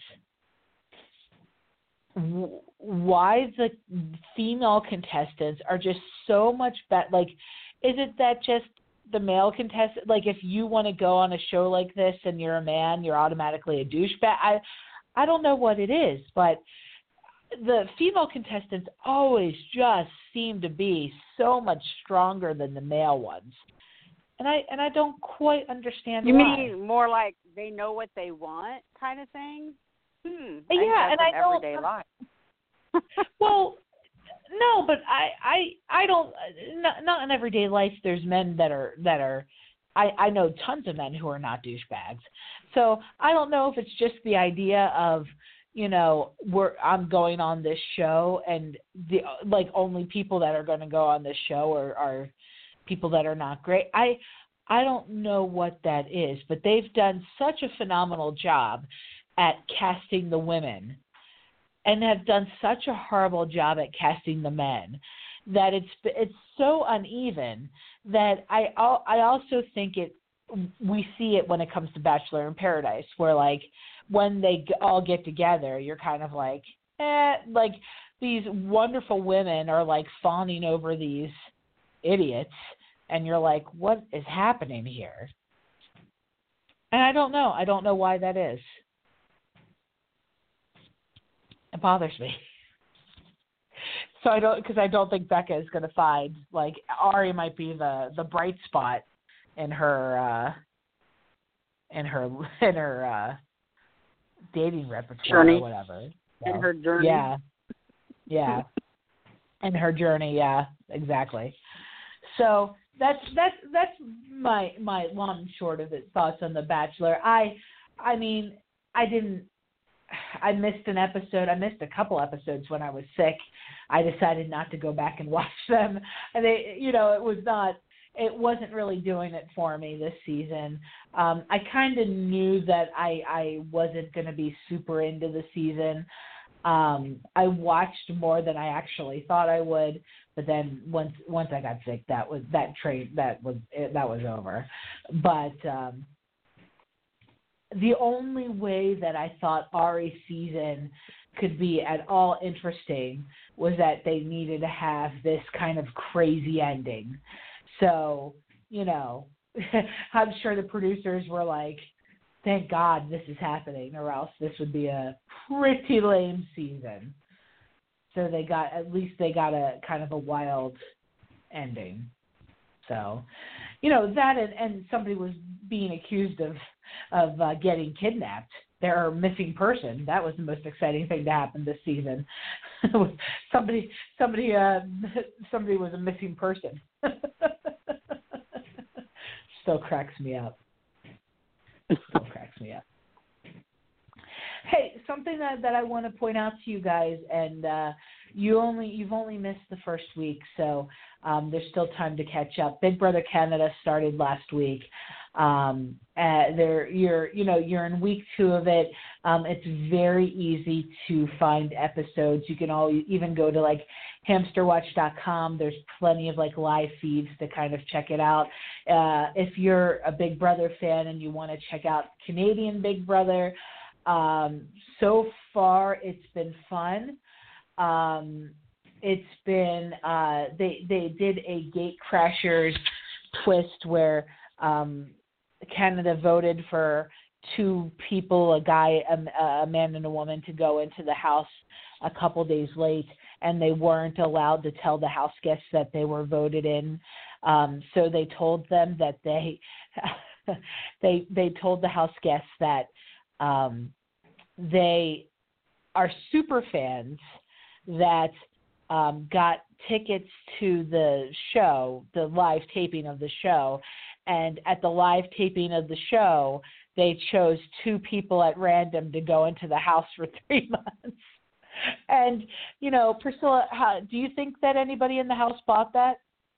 w- why the female contestants are just so much better. Like, is it that just the male contestant, like if you want to go on a show like this and you're a man, you're automatically a douchebag? I, I don't know what it is, but the female contestants always just seem to be so much stronger than the male ones. And I and I don't quite understand you why. You mean more like they know what they want kind of thing? Hmm. Yeah, I and I don't. Everyday life. Well, no, but I, I, I don't. Not, not in everyday life. There's men that are that are I, I know tons of men who are not douchebags. So I don't know if it's just the idea of, you know, we're I'm going on this show and the like only people that are going to go on this show are, are people that are not great. I I don't know what that is, but they've done such a phenomenal job at casting the women and have done such a horrible job at casting the men that it's it's so uneven that I I also think it we see it when it comes to Bachelor in Paradise, where like when they all get together, you're kind of like, eh, like these wonderful women are like fawning over these idiots, and you're like, what is happening here? And I don't know. I don't know why that is. It bothers me. So I don't, because I don't think Becca is going to find, like, Ari might be the, the bright spot in her uh, in her in her uh, dating repertoire journey. or whatever. So, in her journey. Yeah, yeah, in her journey. Yeah, exactly. So that's that's that's my my long and short of it thoughts on The Bachelor. I I mean I didn't. I missed an episode. I missed a couple episodes when I was sick. I decided not to go back and watch them. And they, you know, it was not, it wasn't really doing it for me this season. Um, I kind of knew that I, I wasn't going to be super into the season. Um, I watched more than I actually thought I would, but then once once I got sick, that was that trade that was that was over. But um, the only way that I thought Ari's season could be at all interesting was that they needed to have this kind of crazy ending. So, you know, I'm sure the producers were like, thank God this is happening, or else this would be a pretty lame season. So they got, at least they got a kind of a wild ending. So, you know, that and, and somebody was being accused of of uh, getting kidnapped. They're a missing person. That was the most exciting thing to happen this season. somebody, somebody, uh, somebody was a missing person. Still cracks me up. Still cracks me up. Hey, something that, that I want to point out to you guys, and uh, you only you've only missed the first week, so um, there's still time to catch up. Big Brother Canada started last week. Um, uh, there, you're you know you're in week two of it. Um, it's very easy to find episodes. You can all even go to like hamster watch dot com. There's plenty of like live feeds to kind of check it out. Uh, if you're a Big Brother fan and you want to check out Canadian Big Brother. Um, so far, it's been fun. Um, it's been uh, they they did a Gate Crashers twist where um, Canada voted for two people, a guy, a, a man, and a woman, to go into the house a couple days late, and they weren't allowed to tell the house guests that they were voted in. Um, so they told them that they they they told the house guests that. Um, they are super fans that um, got tickets to the show, the live taping of the show, and at the live taping of the show, they chose two people at random to go into the house for three months. And, you know, Priscilla, how, do you think that anybody in the house bought that?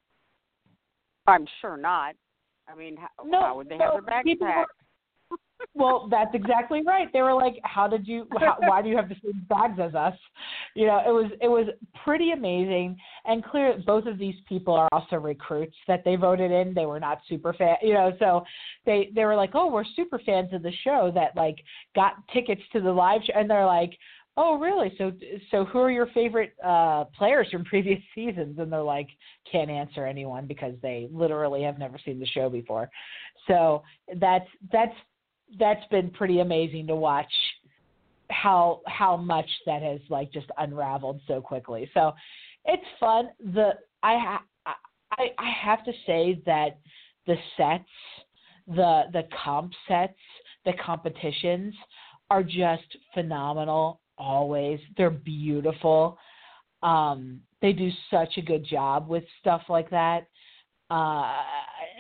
I'm sure not. I mean, how, no, how would they no, have their backpack? Well, that's exactly right. They were like, "How did you? How, why do you have the same bags as us?" You know, it was it was pretty amazing, and clear. Both of these people are also recruits that they voted in. They were not super fan, you know. So they they were like, "Oh, we're super fans of the show that like got tickets to the live show," and they're like, "Oh, really? So so who are your favorite uh, players from previous seasons?" And they're like, "Can't answer anyone because they literally have never seen the show before." So that's that's. That's been pretty amazing to watch how how much that has like just unraveled so quickly. So it's fun. The I ha, I I have to say that the sets, the the comp sets, the competitions are just phenomenal always. They're beautiful. Um, they do such a good job with stuff like that. Uh,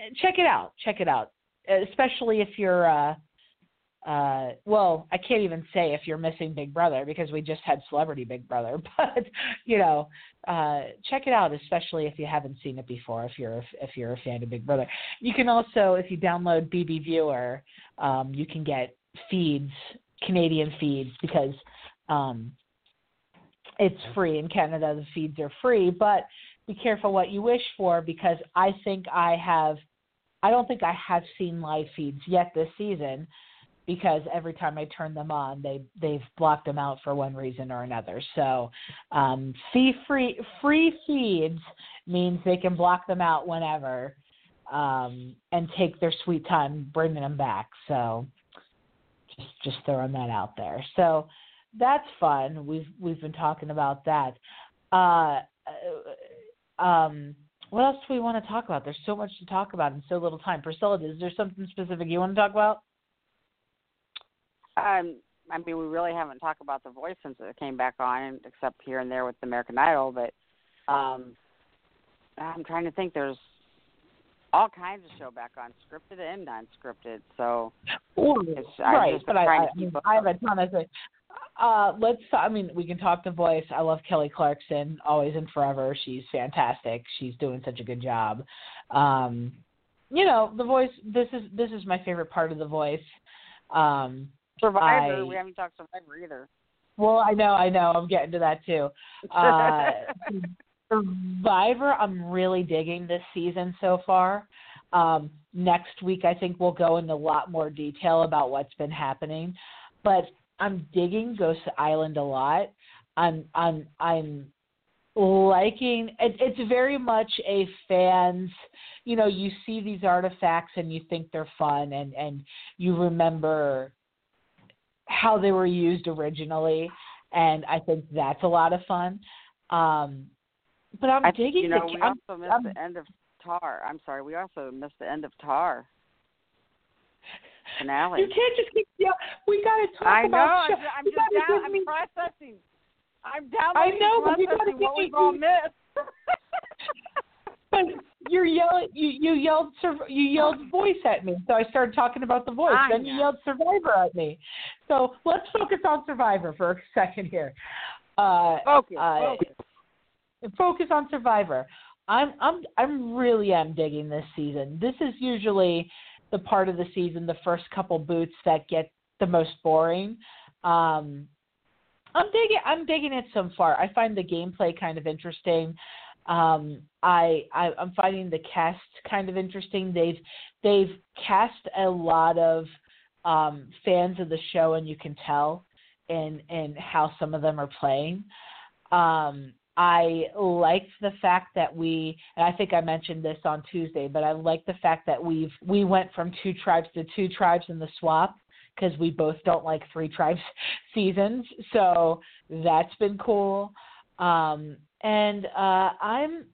check it out. Check it out, especially if you're. Uh, uh, well, I can't even say if you're missing Big Brother because we just had Celebrity Big Brother. But you know, uh, check it out, especially if you haven't seen it before. If you're if you're a fan of Big Brother, you can also, if you download B B Viewer, um, you can get feeds, Canadian feeds, because um, it's free in Canada. The feeds are free, but be careful what you wish for, because I think I have, I don't think I have seen live feeds yet this season, because every time I turn them on, they, they've blocked them out for one reason or another. So um, fee free, free feeds means they can block them out whenever um, and take their sweet time bringing them back. So just, just throwing that out there. So that's fun. We've, we've been talking about that. Uh, um, what else do we want to talk about? There's so much to talk about in so little time. Priscilla, is there something specific you want to talk about? Um, I mean, we really haven't talked about The Voice since it came back on, except here and there with American Idol. But um, I'm trying to think. There's all kinds of show back on, scripted and non-scripted. So it's, right, just but I, I, I have a ton of things. Uh, let's. I mean, we can talk The Voice. I love Kelly Clarkson, always and forever. She's fantastic. She's doing such a good job. Um, you know, The Voice. This is this is my favorite part of The Voice. Um, Survivor. I, we haven't talked Survivor either. Well, I know, I know. I'm getting to that too. Uh, Survivor, I'm really digging this season so far. Um, next week, I think we'll go into a lot more detail about what's been happening. But I'm digging Ghost Island a lot. I'm, I'm, I'm liking. It, it's very much a fans. You know, you see these artifacts and you think they're fun, and, and you remember how they were used originally, and I think that's a lot of fun. Um, but I'm I, digging. You know, the, we I'm, also missed I'm, the end of Tar. I'm sorry, we also missed the end of Tar finale. You can't just keep. Yeah, we got to talk I about. know. Show. I'm, I'm just down. I'm processing. I'm down. I know, but you processing gotta what we've all missed. But you're yelling. You you yelled. You yelled Voice at me, so I started talking about The Voice. I then know. you yelled Survivor at me. So let's focus on Survivor for a second here. Uh, focus. Uh, focus. Focus on Survivor. I'm I'm I'm really am digging this season. This is usually the part of the season, the first couple boots, that get the most boring. Um, I'm digging I'm digging it so far. I find the gameplay kind of interesting. Um, I, I I'm finding the cast kind of interesting. They've they've cast a lot of um, fans of the show, and you can tell in in how some of them are playing. Um, I like the fact that we, and I think I mentioned this on Tuesday, but I like the fact that we've we went from two tribes to two tribes in the swap, because we both don't like three tribes seasons. So that's been cool. Um, and uh, I'm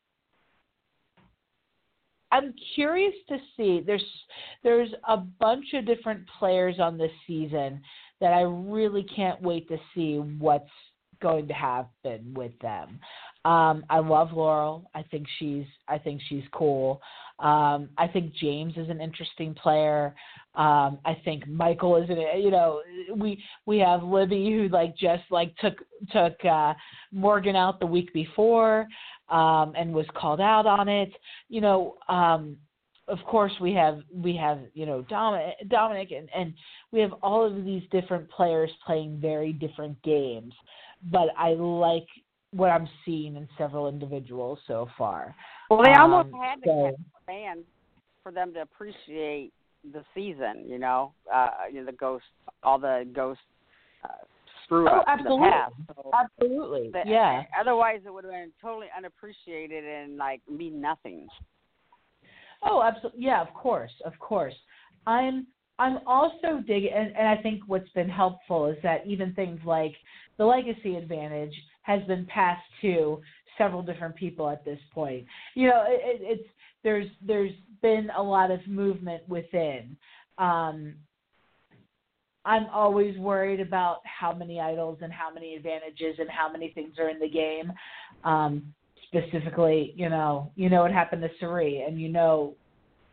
I'm curious to see. There's there's a bunch of different players on this season that I really can't wait to see what's going to happen with them. Um, I love Laurel. I think she's I think she's cool. Um, I think James is an interesting player. Um, I think Michael is an, you know, we we have Libby, who like just like took took uh, Morgan out the week before um, and was called out on it. You know, um, of course we have we have you know Dominic, Dominic and, and we have all of these different players playing very different games. But I like what I'm seeing in several individuals so far. Well, they almost um, had to so, have fans for them to appreciate the season. You know, uh, you know the ghost, all the ghost uh, screw oh, ups in absolutely, the past. So absolutely, the, yeah. Otherwise, it would have been totally unappreciated and like mean nothing. Oh, absolutely, yeah. Of course, of course. I'm I'm also digging, and, and I think what's been helpful is that even things like the legacy advantage has been passed to several different people at this point. You know, it, it, it's there's there's been a lot of movement within. Um, I'm always worried about how many idols and how many advantages and how many things are in the game. Um, specifically, you know, you know what happened to Cirie, and you know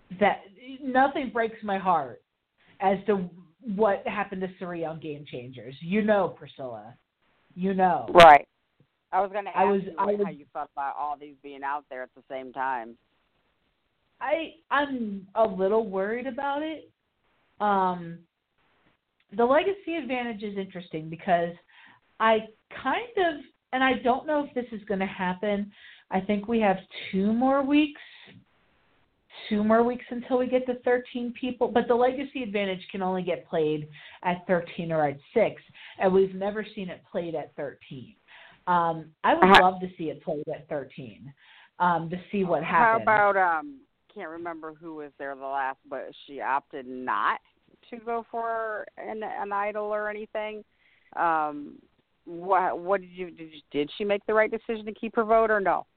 that nothing breaks my heart as to what happened to Cirie on Game Changers. You know, Priscilla. You know. Right. I was going to ask I was, you I was, how you felt about all these being out there at the same time. I, I'm a little worried about it. Um, the legacy advantage is interesting because I kind of, and I don't know if this is going to happen, I think we have two more weeks, two more weeks until we get to thirteen people, but the legacy advantage can only get played at thirteen or at six, and we've never seen it played at thirteen. Um, I would Uh-huh. love to see it played at thirteen, um, to see what happens. How about, um, can't remember who was there the last, but she opted not to go for an, an idol or anything. Um, what, what did you, did you, did she make the right decision to keep her vote or no?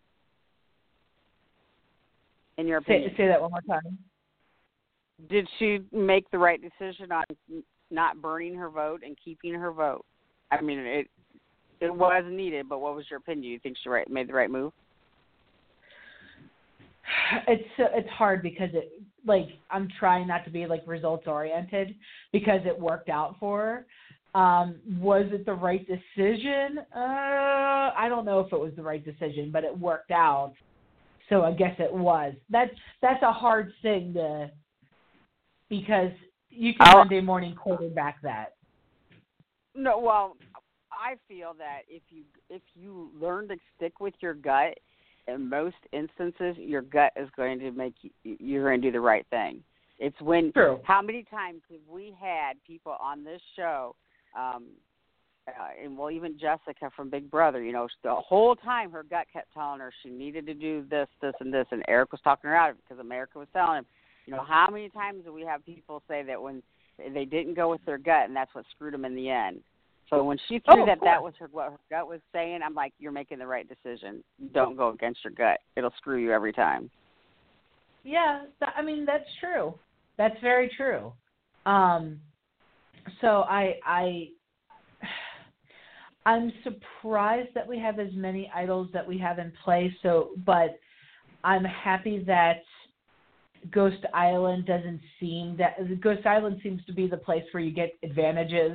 In your opinion? Say, say that one more time. Did she make the right decision on not burning her vote and keeping her vote? I mean, it it was needed, but what was your opinion? Do you think she right, made the right move? It's it's hard because it like I'm trying not to be like results oriented because it worked out for her. Um, was it the right decision? Uh, I don't know if it was the right decision, but it worked out. So I guess it was. That's that's a hard thing to because you can I'll, Monday morning quarterback that. No, well, I feel that if you if you learn to stick with your gut, in most instances, your gut is going to make you, you're going to do the right thing. It's when True. How many times have we had people on this show, um, uh, and well, even Jessica from Big Brother, you know, the whole time her gut kept telling her she needed to do this, this, and this, and Eric was talking her out of it because America was telling him. You know, how many times do we have people say that when they didn't go with their gut, and that's what screwed them in the end? So when she threw Oh, that that was her, what her gut was saying, I'm like, you're making the right decision. Don't go against your gut. It'll screw you every time. Yeah, th- I mean, that's true. That's very true. Um, so I, I, I'm surprised that we have as many idols that we have in play. So, but I'm happy that Ghost Island doesn't seem that Ghost Island seems to be the place where you get advantages,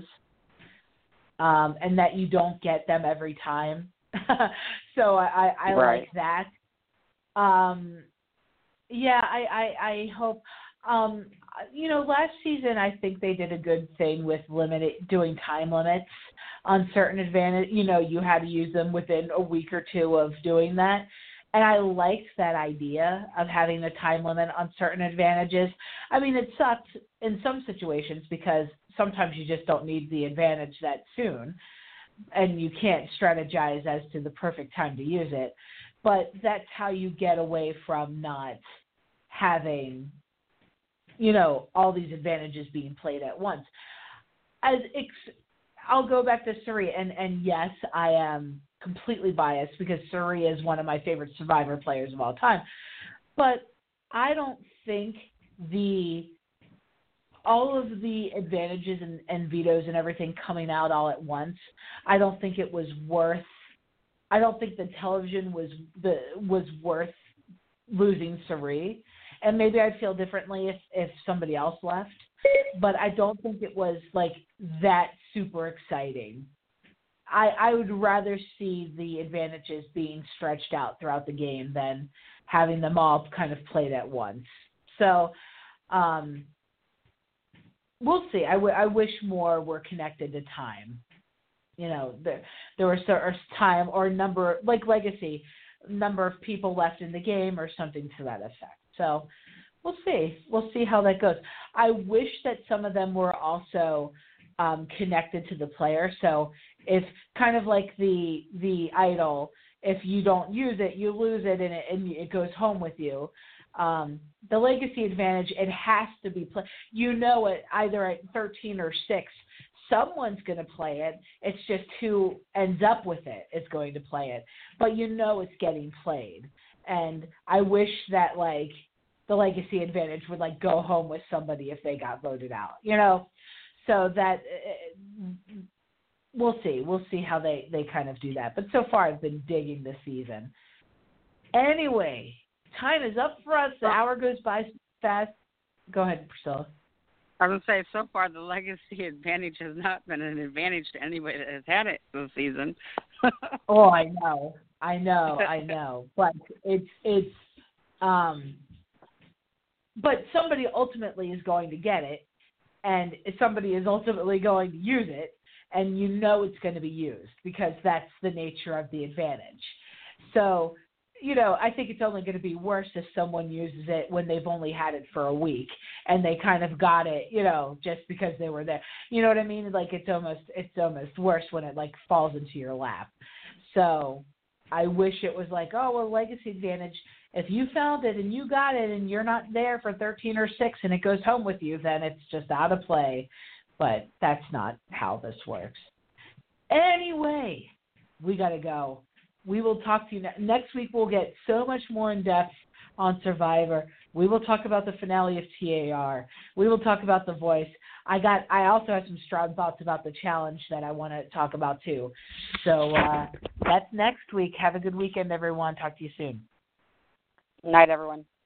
um, and that you don't get them every time. So I, I, I Right. like that. Um, yeah, I, I, I hope. Um, you know, last season I think they did a good thing with limit doing time limits on certain advantage. You know, you had to use them within a week or two of doing that. And I liked that idea of having the time limit on certain advantages. I mean, it sucks in some situations because sometimes you just don't need the advantage that soon, and you can't strategize as to the perfect time to use it. But that's how you get away from not having, you know, all these advantages being played at once. As ex- I'll go back to Cirie, and, and yes, I am completely biased because Cirie is one of my favorite Survivor players of all time. But I don't think the all of the advantages and, and vetoes and everything coming out all at once, I don't think it was worth. I don't think the television was the was worth losing Cirie. And maybe I'd feel differently if, if somebody else left. But I don't think it was like that super exciting. I, I would rather see the advantages being stretched out throughout the game than having them all kind of played at once. So um, we'll see. I, w- I wish more were connected to time. You know, there, there was a time or number, like Legacy, number of people left in the game or something to that effect. So we'll see. We'll see how that goes. I wish that some of them were also um, connected to the player. So if kind of like the the idol, if you don't use it, you lose it and it, and it goes home with you. Um, the legacy advantage, it has to be played. You know it either at thirteen or six. Someone's going to play it. It's just who ends up with it is going to play it. But you know it's getting played. And I wish that, like, the legacy advantage would, like, go home with somebody if they got voted out, you know? So that uh, we'll see. We'll see how they, they kind of do that. But so far I've been digging this season. Anyway, time is up for us. The hour goes by fast. Go ahead, Priscilla. I was going to say, so far, the legacy advantage has not been an advantage to anybody that has had it this season. Oh, I know. I know. I know. But it's, it's, um, but somebody ultimately is going to get it, and somebody is ultimately going to use it, and you know it's going to be used because that's the nature of the advantage. So, you know, I think it's only going to be worse if someone uses it when they've only had it for a week and they kind of got it, you know, just because they were there. You know what I mean? Like it's almost it's almost worse when it like falls into your lap. So I wish it was like, oh, well, legacy advantage. If you found it and you got it and you're not there for thirteen or six and it goes home with you, then it's just out of play. But that's not how this works. Anyway, we got to go. We will talk to you ne- next week. We'll get so much more in depth on Survivor. We will talk about the finale of T A R. We will talk about The Voice. I got. I also have some strong thoughts about the challenge that I want to talk about too. So uh, that's next week. Have a good weekend, everyone. Talk to you soon. Night, everyone.